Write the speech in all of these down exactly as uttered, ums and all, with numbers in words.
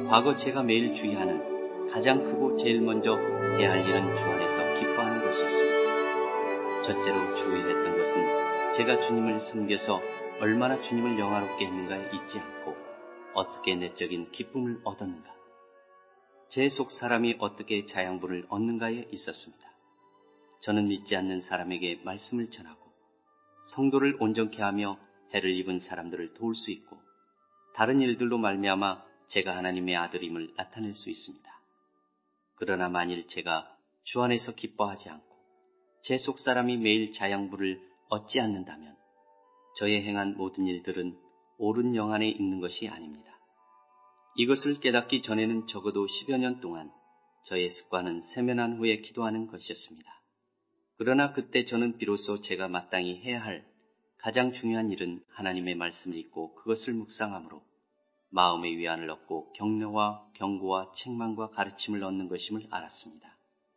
과거 제가 매일 주의하는 가장 크고 제일 먼저 해야 할 일은 주 안에서 기뻐하는 것이었습니다. 첫째로 주의했던 것은 제가 주님을 섬겨서 얼마나 주님을 영화롭게 했는가에 있지 않고 어떻게 내적인 기쁨을 얻었는가, 제 속 사람이 어떻게 자양분을 얻는가에 있었습니다. 저는 믿지 않는 사람에게 말씀을 전하고 성도를 온전케 하며 해를 입은 사람들을 도울 수 있고 다른 일들로 말미암아 제가 하나님의 아들임을 나타낼 수 있습니다. 그러나 만일 제가 주 안에서 기뻐하지 않고 제 속 사람이 매일 자양분을 얻지 않는다면 저의 행한 모든 일들은 옳은 영 안에 있는 것이 아닙니다. 이것을 깨닫기 전에는 적어도 십여 년 동안 저의 습관은 세면한 후에 기도하는 것이었습니다. 그러나 그때 저는 비로소 제가 마땅히 해야 할 가장 중요한 일은 하나님의 말씀을 읽고 그것을 묵상함으로 마음의 위안을 얻고 격려와 경고와 책망과 가르침을 얻는 것임을 알았습니다.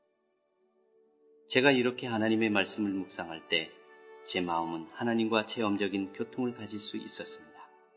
제가 이렇게 하나님의 말씀을 묵상할 때 제 마음은 하나님과 체험적인 교통을 가질 수 있었습니다.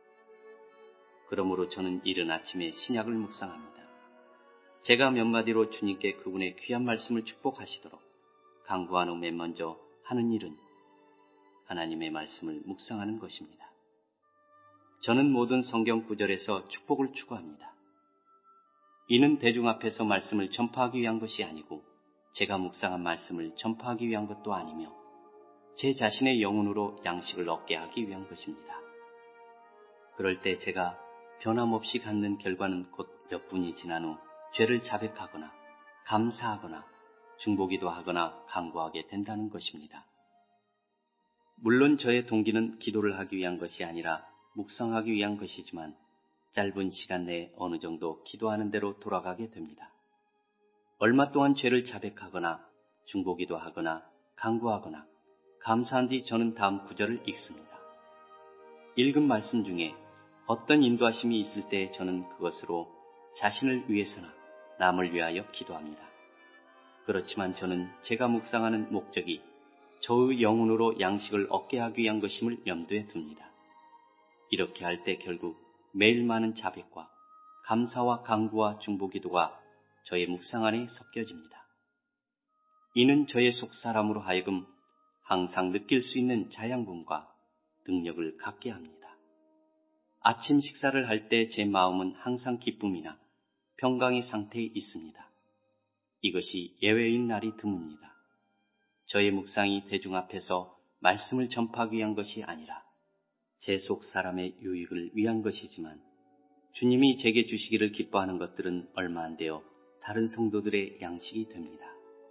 그러므로 저는 이른 아침에 신약을 묵상합니다. 제가 몇 마디로 주님께 그분의 귀한 말씀을 축복하시도록 간구한 후 맨 먼저 하는 일은 하나님의 말씀을 묵상하는 것입니다. 저는 모든 성경 구절에서 축복을 추구합니다. 이는 대중 앞에서 말씀을 전파하기 위한 것이 아니고 제가 묵상한 말씀을 전파하기 위한 것도 아니며 제 자신의 영혼으로 양식을 얻게 하기 위한 것입니다. 그럴 때 제가 변함없이 갖는 결과는 곧 몇 분이 지난 후 죄를 자백하거나 감사하거나 중보기도 하거나 간구하게 된다는 것입니다. 물론 저의 동기는 기도를 하기 위한 것이 아니라 묵상하기 위한 것이지만 짧은 시간 내에 어느 정도 기도하는 대로 돌아가게 됩니다. 얼마 동안 죄를 자백하거나 중보기도 하거나 간구하거나 감사한 뒤 저는 다음 구절을 읽습니다. 읽은 말씀 중에 어떤 인도하심이 있을 때 저는 그것으로 자신을 위해서나 남을 위하여 기도합니다. 그렇지만 저는 제가 묵상하는 목적이 저의 영혼으로 양식을 얻게 하기 위한 것임을 염두에 둡니다. 이렇게 할 때 결국 매일 많은 자백과 감사와 간구와 중보기도가 저의 묵상 안에 섞여집니다. 이는 저의 속 사람으로 하여금 항상 느낄 수 있는 자양분과 능력을 갖게 합니다. 아침 식사를 할 때 제 마음은 항상 기쁨이나 평강의 상태에 있습니다. 이것이 예외인 날이 드뭅니다. 저의 묵상이 대중 앞에서 말씀을 전파하기 위한 것이 아니라 제 속 사람의 유익을 위한 것이지만 주님이 제게 주시기를 기뻐하는 것들은 얼마 안 되어 다른 성도들의 양식이 됩니다.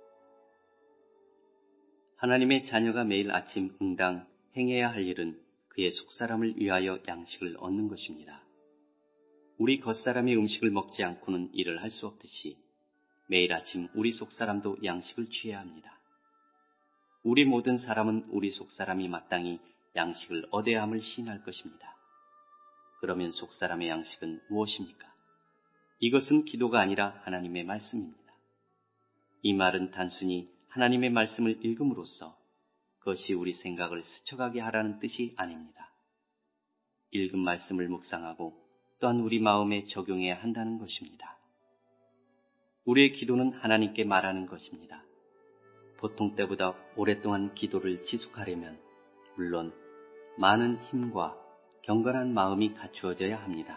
하나님의 자녀가 매일 아침 응당 행해야 할 일은 그의 속사람을 위하여 양식을 얻는 것입니다. 우리 겉사람이 음식을 먹지 않고는 일을 할 수 없듯이 매일 아침 우리 속사람도 양식을 취해야 합니다. 우리 모든 사람은 우리 속사람이 마땅히 양식을 얻어야 함을 시인할 것입니다. 그러면 속사람의 양식은 무엇입니까? 이것은 기도가 아니라 하나님의 말씀입니다. 이 말은 단순히 하나님의 말씀을 읽음으로써 그것이 우리 생각을 스쳐가게 하라는 뜻이 아닙니다. 읽은 말씀을 묵상하고 또한 우리 마음에 적용해야 한다는 것입니다. 우리의 기도는 하나님께 말하는 것입니다. 보통 때보다 오랫동안 기도를 지속하려면 물론 많은 힘과 경건한 마음이 갖추어져야 합니다.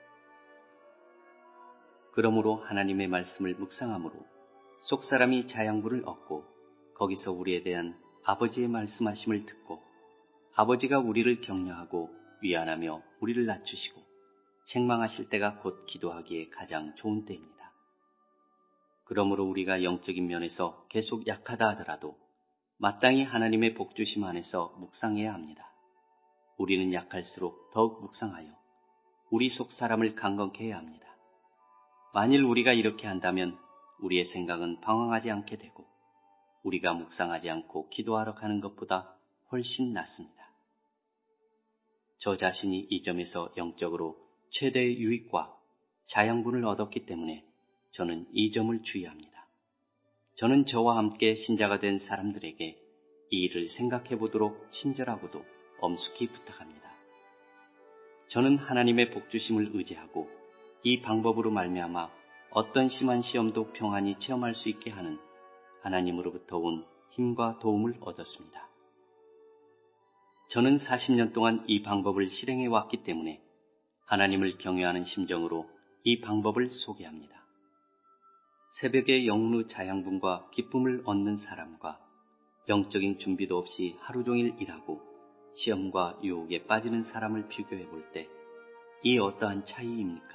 그러므로 하나님의 말씀을 묵상함으로 속사람이 자양분을 얻고 거기서 우리에 대한 아버지의 말씀하심을 듣고 아버지가 우리를 격려하고 위안하며 우리를 낮추시고 책망하실 때가 곧 기도하기에 가장 좋은 때입니다. 그러므로 우리가 영적인 면에서 계속 약하다 하더라도 마땅히 하나님의 복주심 안에서 묵상해야 합니다. 우리는 약할수록 더욱 묵상하여 우리 속 사람을 강건케 해야 합니다. 만일 우리가 이렇게 한다면 우리의 생각은 방황하지 않게 되고 우리가 묵상하지 않고 기도하러 가는 것보다 훨씬 낫습니다. 저 자신이 이 점에서 영적으로 최대의 유익과 자양분을 얻었기 때문에 저는 이 점을 주의합니다. 저는 저와 함께 신자가 된 사람들에게 이 일을 생각해 보도록 친절하고도 엄숙히 부탁합니다. 저는 하나님의 복주심을 의지하고 이 방법으로 말미암아 어떤 심한 시험도 평안히 체험할 수 있게 하는 하나님으로부터 온 힘과 도움을 얻었습니다. 저는 사십 년 동안 이 방법을 실행해 왔기 때문에 하나님을 경외하는 심정으로 이 방법을 소개합니다. 새벽에 영루 자양분과 기쁨을 얻는 사람과 영적인 준비도 없이 하루 종일 일하고 시험과 유혹에 빠지는 사람을 비교해 볼 때 이 어떠한 차이입니까?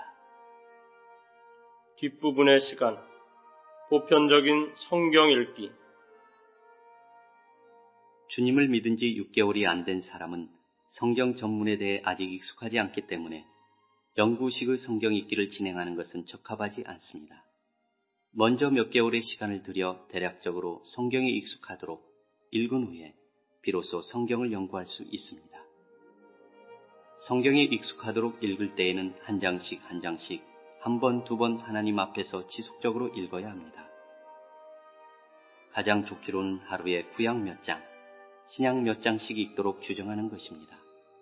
뒷부분의 시간, 보편적인 성경 읽기. 주님을 믿은 지 육 개월이 안 된 사람은 성경 전문에 대해 아직 익숙하지 않기 때문에 연구식의 성경 읽기를 진행하는 것은 적합하지 않습니다. 먼저 몇 개월의 시간을 들여 대략적으로 성경에 익숙하도록 읽은 후에 비로소 성경을 연구할 수 있습니다. 성경에 익숙하도록 읽을 때에는 한 장씩 한 장씩 한 번, 두 번 하나님 앞에서 지속적으로 읽어야 합니다. 가장 좋기로는 하루에 구약 몇 장, 신약 몇 장씩 읽도록 규정하는 것입니다.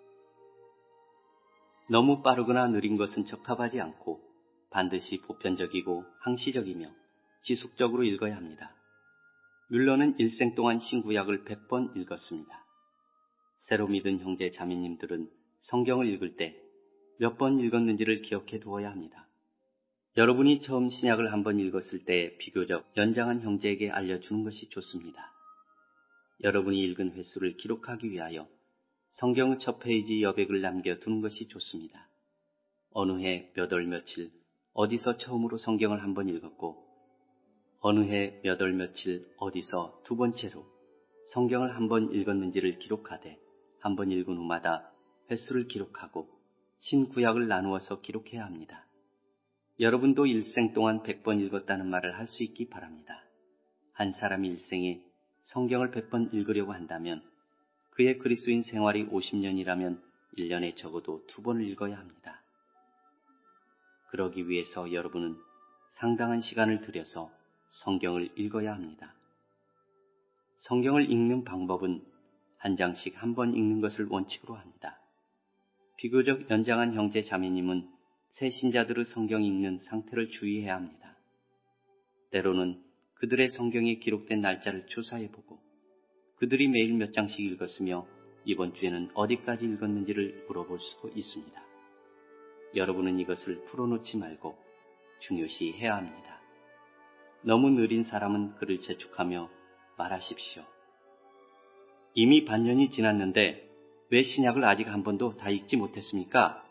너무 빠르거나 느린 것은 적합하지 않고 반드시 보편적이고 항시적이며 지속적으로 읽어야 합니다. 뮬러는 일생 동안 신구약을 백 번 읽었습니다. 새로 믿은 형제 자매님들은 성경을 읽을 때 몇 번 읽었는지를 기억해 두어야 합니다. 여러분이 처음 신약을 한번 읽었을 때 비교적 연장한 형제에게 알려주는 것이 좋습니다. 여러분이 읽은 횟수를 기록하기 위하여 성경의 첫 페이지 여백을 남겨두는 것이 좋습니다. 어느 해 몇 월 며칠 어디서 처음으로 성경을 한번 읽었고 어느 해 몇 월 며칠 어디서 두 번째로 성경을 한번 읽었는지를 기록하되 한번 읽은 후마다 횟수를 기록하고 신구약을 나누어서 기록해야 합니다. 여러분도 일생 동안 백 번 읽었다는 말을 할 수 있기 바랍니다. 한 사람이 일생에 성경을 백 번 읽으려고 한다면 그의 그리스도인 생활이 오십 년이라면 일 년에 적어도 두 번을 읽어야 합니다. 그러기 위해서 여러분은 상당한 시간을 들여서 성경을 읽어야 합니다. 성경을 읽는 방법은 한 장씩 한 번 읽는 것을 원칙으로 합니다. 비교적 연장한 형제 자매님은 새 신자들의 성경 읽는 상태를 주의해야 합니다. 때로는 그들의 성경에 기록된 날짜를 조사해보고 그들이 매일 몇 장씩 읽었으며 이번 주에는 어디까지 읽었는지를 물어볼 수도 있습니다. 여러분은 이것을 풀어놓지 말고 중요시 해야 합니다. 너무 느린 사람은 그를 재촉하며 말하십시오. 이미 반년이 지났는데 왜 신약을 아직 한 번도 다 읽지 못했습니까?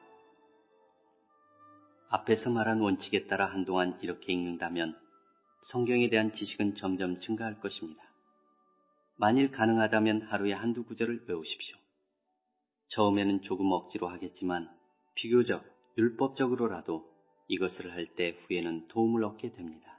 앞에서 말한 원칙에 따라 한동안 이렇게 읽는다면 성경에 대한 지식은 점점 증가할 것입니다. 만일 가능하다면 하루에 한두 구절을 외우십시오. 처음에는 조금 억지로 하겠지만 비교적 율법적으로라도 이것을 할 때 후에는 도움을 얻게 됩니다.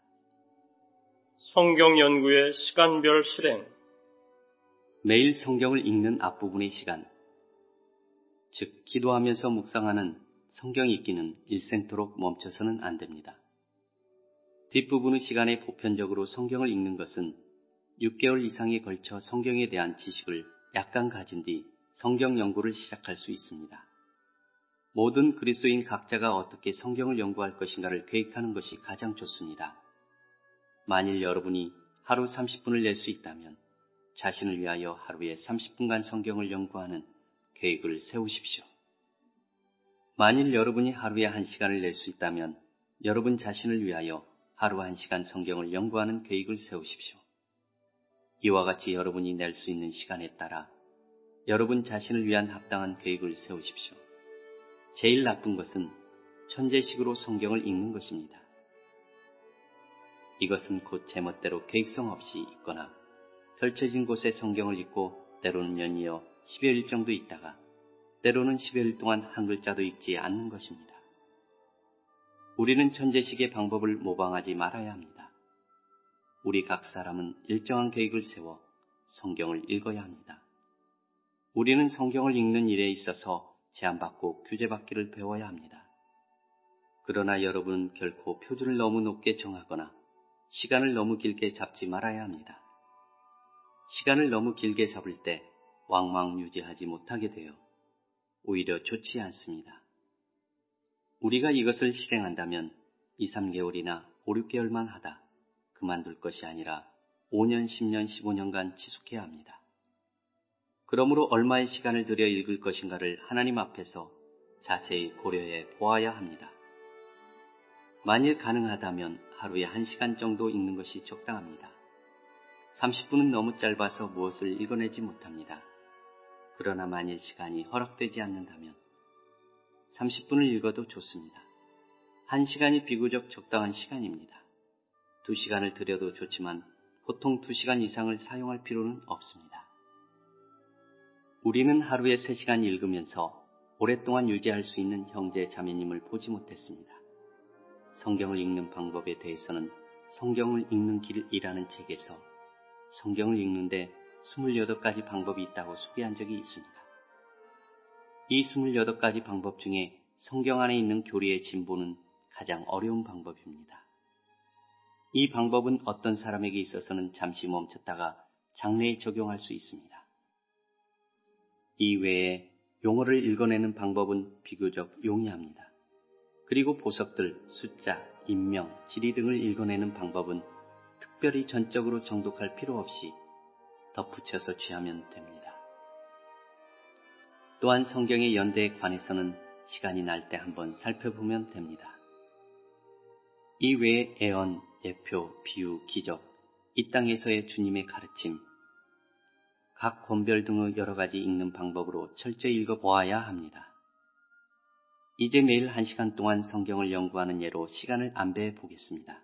성경 연구의 시간별 실행. 매일 성경을 읽는 앞부분의 시간, 즉 기도하면서 묵상하는 성경 읽기는 일생토록 멈춰서는 안 됩니다. 뒷부분의 시간에 보편적으로 성경을 읽는 것은 육 개월 이상에 걸쳐 성경에 대한 지식을 약간 가진 뒤 성경 연구를 시작할 수 있습니다. 모든 그리스도인 각자가 어떻게 성경을 연구할 것인가를 계획하는 것이 가장 좋습니다. 만일 여러분이 하루 삼십 분을 낼 수 있다면 자신을 위하여 하루에 삼십 분간 성경을 연구하는 계획을 세우십시오. 만일 여러분이 하루에 한 시간을 낼 수 있다면 여러분 자신을 위하여 하루 한 시간 성경을 연구하는 계획을 세우십시오. 이와 같이 여러분이 낼 수 있는 시간에 따라 여러분 자신을 위한 합당한 계획을 세우십시오. 제일 나쁜 것은 천재식으로 성경을 읽는 것입니다. 이것은 곧 제멋대로 계획성 없이 읽거나 펼쳐진 곳에 성경을 읽고 때로는 연이어 십여일 정도 있다가 때로는 십여일 동안 한 글자도 읽지 않는 것입니다. 우리는 천재식의 방법을 모방하지 말아야 합니다. 우리 각 사람은 일정한 계획을 세워 성경을 읽어야 합니다. 우리는 성경을 읽는 일에 있어서 제한받고 규제받기를 배워야 합니다. 그러나 여러분은 결코 표준을 너무 높게 정하거나 시간을 너무 길게 잡지 말아야 합니다. 시간을 너무 길게 잡을 때 왕망 유지하지 못하게 되어 오히려 좋지 않습니다. 우리가 이것을 실행한다면 이, 삼 개월이나 오, 육 개월만 하다 그만둘 것이 아니라 오 년, 십 년, 십오 년간 지속해야 합니다. 그러므로 얼마의 시간을 들여 읽을 것인가를 하나님 앞에서 자세히 고려해 보아야 합니다. 만일 가능하다면 하루에 한 시간 정도 읽는 것이 적당합니다. 삼십 분은 너무 짧아서 무엇을 읽어내지 못합니다. 그러나 만일 시간이 허락되지 않는다면 삼십 분을 읽어도 좋습니다. 한 시간이 비교적 적당한 시간입니다. 두 시간을 들여도 좋지만 보통 두 시간 이상을 사용할 필요는 없습니다. 우리는 하루에 세 시간 읽으면서 오랫동안 유지할 수 있는 형제 자매님을 보지 못했습니다. 성경을 읽는 방법에 대해서는 성경을 읽는 길이라는 책에서 성경을 읽는데 스물여덟 가지 방법이 있다고 소개한 적이 있습니다. 이 스물여덟 가지 방법 중에 성경 안에 있는 교리의 진보는 가장 어려운 방법입니다. 이 방법은 어떤 사람에게 있어서는 잠시 멈췄다가 장래에 적용할 수 있습니다. 이 외에 용어를 읽어내는 방법은 비교적 용이합니다. 그리고 보석들, 숫자, 인명, 지리 등을 읽어내는 방법은 특별히 전적으로 정독할 필요 없이 덧붙여서 취하면 됩니다. 또한 성경의 연대에 관해서는 시간이 날 때 한번 살펴보면 됩니다. 이 외에 애언, 예표, 비유, 기적, 이 땅에서의 주님의 가르침, 각 권별 등의 여러 가지 읽는 방법으로 철저히 읽어보아야 합니다. 이제 매일 한 시간 동안 성경을 연구하는 예로 시간을 안배해 보겠습니다.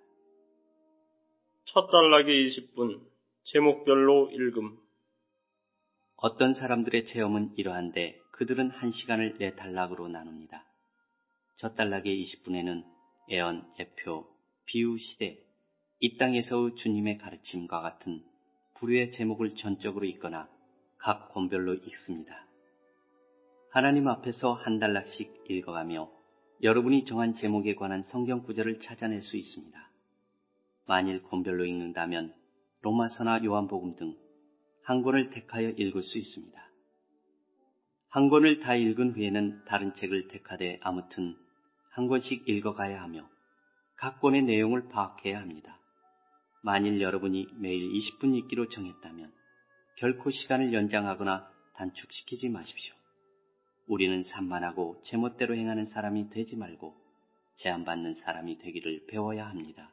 첫 단락에 이십 분, 제목별로 읽음. 어떤 사람들의 체험은 이러한데 그들은 한 시간을 네 단락으로 나눕니다. 첫 단락의 이십 분에는 애언, 예표, 비유, 시대, 이 땅에서의 주님의 가르침과 같은 부류의 제목을 전적으로 읽거나 각 권별로 읽습니다. 하나님 앞에서 한 단락씩 읽어가며 여러분이 정한 제목에 관한 성경 구절을 찾아낼 수 있습니다. 만일 권별로 읽는다면 로마서나 요한복음 등 한 권을 택하여 읽을 수 있습니다. 한 권을 다 읽은 후에는 다른 책을 택하되 아무튼 한 권씩 읽어가야 하며 각 권의 내용을 파악해야 합니다. 만일 여러분이 매일 이십 분 읽기로 정했다면 결코 시간을 연장하거나 단축시키지 마십시오. 우리는 산만하고 제멋대로 행하는 사람이 되지 말고 제한받는 사람이 되기를 배워야 합니다.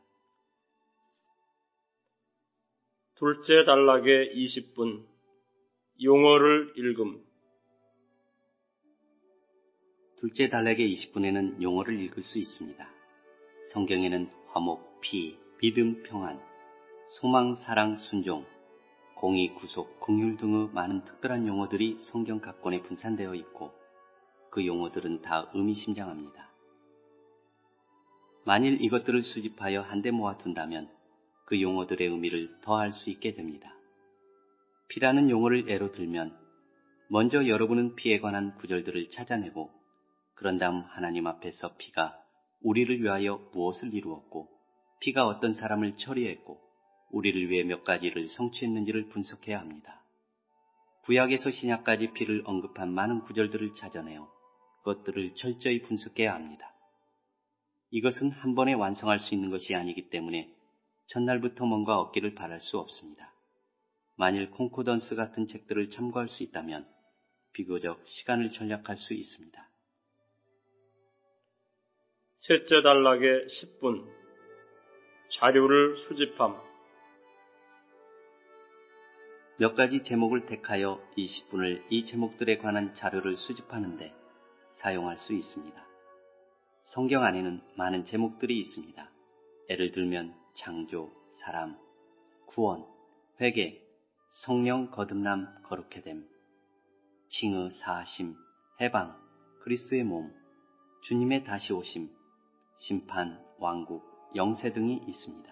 둘째 단락에 이십 분, 용어를 읽음. 둘째 단락의 이십 분에는 용어를 읽을 수 있습니다. 성경에는 화목, 피, 믿음, 평안, 소망, 사랑, 순종, 공의, 구속, 긍휼 등의 많은 특별한 용어들이 성경 각 권에 분산되어 있고 그 용어들은 다 의미심장합니다. 만일 이것들을 수집하여 한데 모아둔다면 그 용어들의 의미를 더할 수 있게 됩니다. 피라는 용어를 예로 들면 먼저 여러분은 피에 관한 구절들을 찾아내고 그런 다음 하나님 앞에서 피가 우리를 위하여 무엇을 이루었고 피가 어떤 사람을 처리했고 우리를 위해 몇 가지를 성취했는지를 분석해야 합니다. 구약에서 신약까지 피를 언급한 많은 구절들을 찾아내어 그것들을 철저히 분석해야 합니다. 이것은 한 번에 완성할 수 있는 것이 아니기 때문에 첫날부터 뭔가 얻기를 바랄 수 없습니다. 만일 콩코던스 같은 책들을 참고할 수 있다면 비교적 시간을 절약할 수 있습니다. 셋째 단락에 십 분, 자료를 수집함. 몇 가지 제목을 택하여 이십 분을 이 제목들에 관한 자료를 수집하는데 사용할 수 있습니다. 성경 안에는 많은 제목들이 있습니다. 예를 들면 창조, 사람, 구원, 회개, 성령 거듭남, 거룩해 됨, 칭의, 사하심, 해방, 그리스도의 몸, 주님의 다시 오심, 심판, 왕국, 영세 등이 있습니다.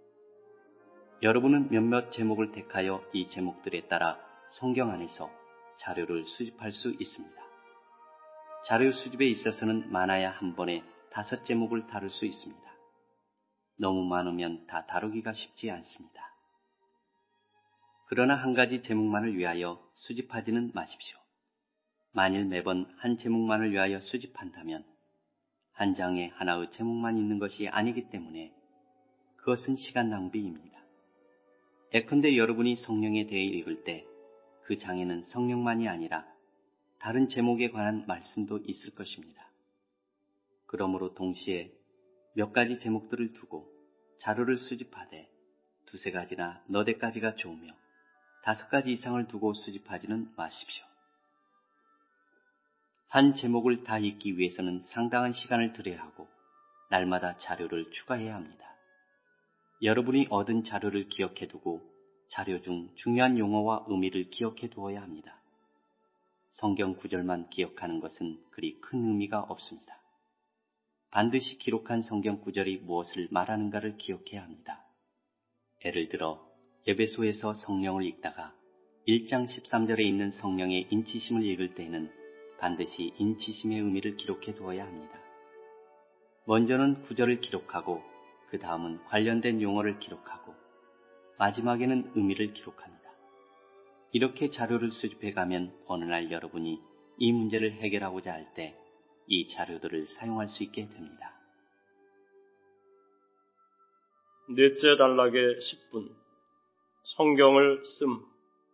여러분은 몇몇 제목을 택하여 이 제목들에 따라 성경 안에서 자료를 수집할 수 있습니다. 자료 수집에 있어서는 많아야 한 번에 다섯 제목을 다룰 수 있습니다. 너무 많으면 다 다루기가 쉽지 않습니다. 그러나 한 가지 제목만을 위하여 수집하지는 마십시오. 만일 매번 한 제목만을 위하여 수집한다면 한 장에 하나의 제목만 있는 것이 아니기 때문에 그것은 시간 낭비입니다. 예컨대 여러분이 성령에 대해 읽을 때 그 장에는 성령만이 아니라 다른 제목에 관한 말씀도 있을 것입니다. 그러므로 동시에 몇 가지 제목들을 두고 자료를 수집하되 두세 가지나 너댓 가지가 좋으며 다섯 가지 이상을 두고 수집하지는 마십시오. 한 제목을 다 읽기 위해서는 상당한 시간을 들여야 하고 날마다 자료를 추가해야 합니다. 여러분이 얻은 자료를 기억해 두고 자료 중 중요한 용어와 의미를 기억해 두어야 합니다. 성경 구절만 기억하는 것은 그리 큰 의미가 없습니다. 반드시 기록한 성경 구절이 무엇을 말하는가를 기억해야 합니다. 예를 들어 에베소에서 성령을 읽다가 일 장 십삼 절에 있는 성령의 인치심을 읽을 때에는 반드시 인치심의 의미를 기록해 두어야 합니다. 먼저는 구절을 기록하고 그 다음은 관련된 용어를 기록하고 마지막에는 의미를 기록합니다. 이렇게 자료를 수집해 가면 어느 날 여러분이 이 문제를 해결하고자 할 때 이 자료들을 사용할 수 있게 됩니다. 넷째 단락의 십 분. 성경을 씀.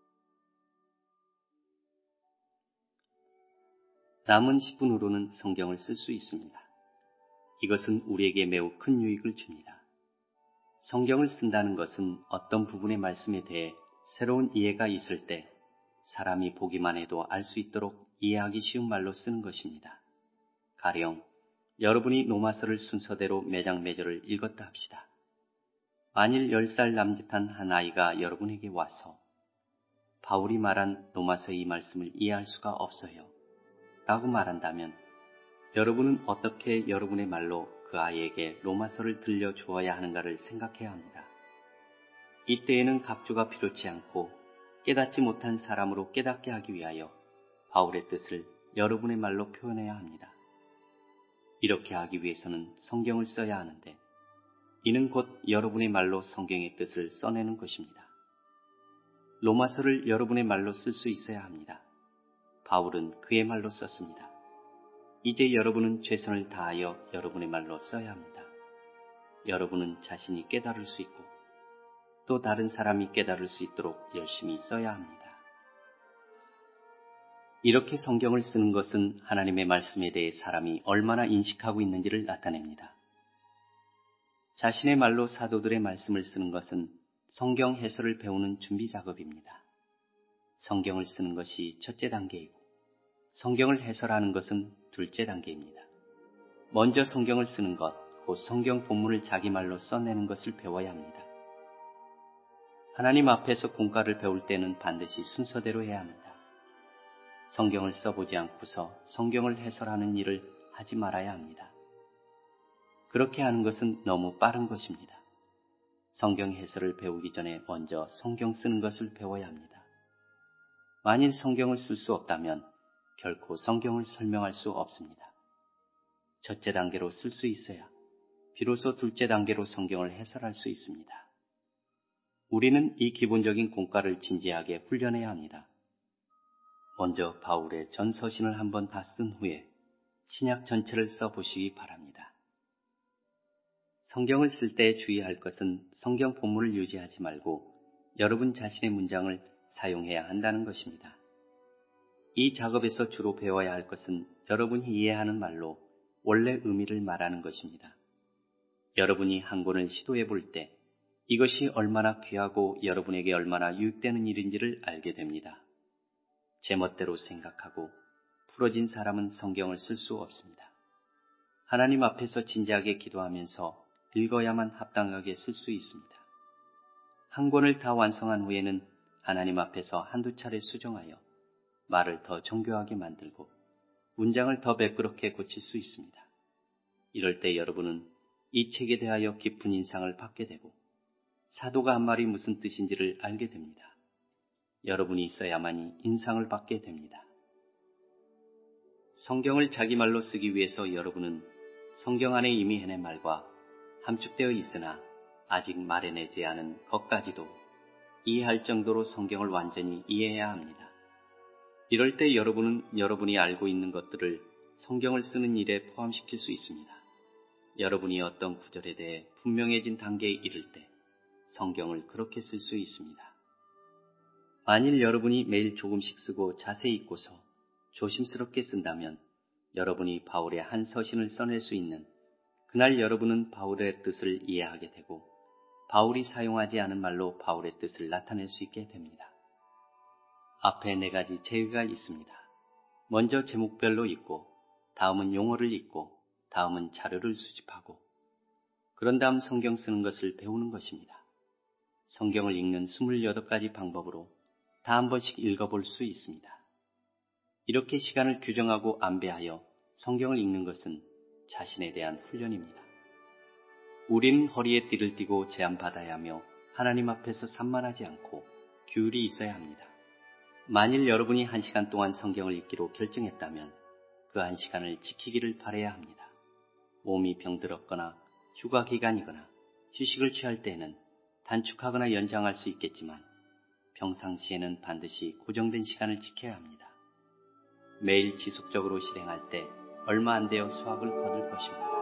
남은 십 분으로는 성경을 쓸 수 있습니다. 이것은 우리에게 매우 큰 유익을 줍니다. 성경을 쓴다는 것은 어떤 부분의 말씀에 대해 새로운 이해가 있을 때 사람이 보기만 해도 알 수 있도록 이해하기 쉬운 말로 쓰는 것입니다. 가령 여러분이 로마서를 순서대로 매장매절을 읽었다 합시다. 만일 열 살 남짓한 한 아이가 여러분에게 와서 바울이 말한 로마서의 이 말씀을 이해할 수가 없어요 라고 말한다면 여러분은 어떻게 여러분의 말로 그 아이에게 로마서를 들려주어야 하는가를 생각해야 합니다. 이때에는 각주가 필요치 않고 깨닫지 못한 사람으로 깨닫게 하기 위하여 바울의 뜻을 여러분의 말로 표현해야 합니다. 이렇게 하기 위해서는 성경을 써야 하는데 이는 곧 여러분의 말로 성경의 뜻을 써내는 것입니다. 로마서를 여러분의 말로 쓸 수 있어야 합니다. 바울은 그의 말로 썼습니다. 이제 여러분은 최선을 다하여 여러분의 말로 써야 합니다. 여러분은 자신이 깨달을 수 있고 또 다른 사람이 깨달을 수 있도록 열심히 써야 합니다. 이렇게 성경을 쓰는 것은 하나님의 말씀에 대해 사람이 얼마나 인식하고 있는지를 나타냅니다. 자신의 말로 사도들의 말씀을 쓰는 것은 성경 해설을 배우는 준비 작업입니다. 성경을 쓰는 것이 첫째 단계이고 성경을 해설하는 것은 둘째 단계입니다. 먼저 성경을 쓰는 것, 곧 성경 본문을 자기 말로 써내는 것을 배워야 합니다. 하나님 앞에서 공과를 배울 때는 반드시 순서대로 해야 합니다. 성경을 써보지 않고서 성경을 해설하는 일을 하지 말아야 합니다. 그렇게 하는 것은 너무 빠른 것입니다. 성경 해설을 배우기 전에 먼저 성경 쓰는 것을 배워야 합니다. 만일 성경을 쓸 수 없다면 결코 성경을 설명할 수 없습니다. 첫째 단계로 쓸 수 있어야 비로소 둘째 단계로 성경을 해설할 수 있습니다. 우리는 이 기본적인 공과를 진지하게 훈련해야 합니다. 먼저 바울의 전 서신을 한번 다 쓴 후에 신약 전체를 써보시기 바랍니다. 성경을 쓸 때 주의할 것은 성경 본문을 유지하지 말고 여러분 자신의 문장을 사용해야 한다는 것입니다. 이 작업에서 주로 배워야 할 것은 여러분이 이해하는 말로 원래 의미를 말하는 것입니다. 여러분이 한 권을 시도해 볼 때 이것이 얼마나 귀하고 여러분에게 얼마나 유익되는 일인지를 알게 됩니다. 제멋대로 생각하고 풀어진 사람은 성경을 쓸 수 없습니다. 하나님 앞에서 진지하게 기도하면서 읽어야만 합당하게 쓸 수 있습니다. 한 권을 다 완성한 후에는 하나님 앞에서 한두 차례 수정하여 말을 더 정교하게 만들고 문장을 더 매끄럽게 고칠 수 있습니다. 이럴 때 여러분은 이 책에 대하여 깊은 인상을 받게 되고 사도가 한 말이 무슨 뜻인지를 알게 됩니다. 여러분이 써야만이 인상을 받게 됩니다. 성경을 자기 말로 쓰기 위해서 여러분은 성경 안에 이미 해낸 말과 함축되어 있으나 아직 말해내지 않은 것까지도 이해할 정도로 성경을 완전히 이해해야 합니다. 이럴 때 여러분은 여러분이 알고 있는 것들을 성경을 쓰는 일에 포함시킬 수 있습니다. 여러분이 어떤 구절에 대해 분명해진 단계에 이를 때 성경을 그렇게 쓸 수 있습니다. 만일 여러분이 매일 조금씩 쓰고 자세히 읽고서 조심스럽게 쓴다면 여러분이 바울의 한 서신을 써낼 수 있는 그날 여러분은 바울의 뜻을 이해하게 되고 바울이 사용하지 않은 말로 바울의 뜻을 나타낼 수 있게 됩니다. 앞에 네 가지 제의가 있습니다. 먼저 제목별로 읽고 다음은 용어를 읽고 다음은 자료를 수집하고 그런 다음 성경 쓰는 것을 배우는 것입니다. 성경을 읽는 스물여덟 가지 방법으로 다 한 번씩 읽어볼 수 있습니다. 이렇게 시간을 규정하고 안배하여 성경을 읽는 것은 자신에 대한 훈련입니다. 우리는 허리에 띠를 띠고 제한받아야 하며 하나님 앞에서 산만하지 않고 규율이 있어야 합니다. 만일 여러분이 한 시간 동안 성경을 읽기로 결정했다면 그 한 시간을 지키기를 바라야 합니다. 몸이 병들었거나 휴가 기간이거나 휴식을 취할 때에는 단축하거나 연장할 수 있겠지만 평상시에는 반드시 고정된 시간을 지켜야 합니다. 매일 지속적으로 실행할 때 얼마 안 되어 수확을 거둘 것입니다.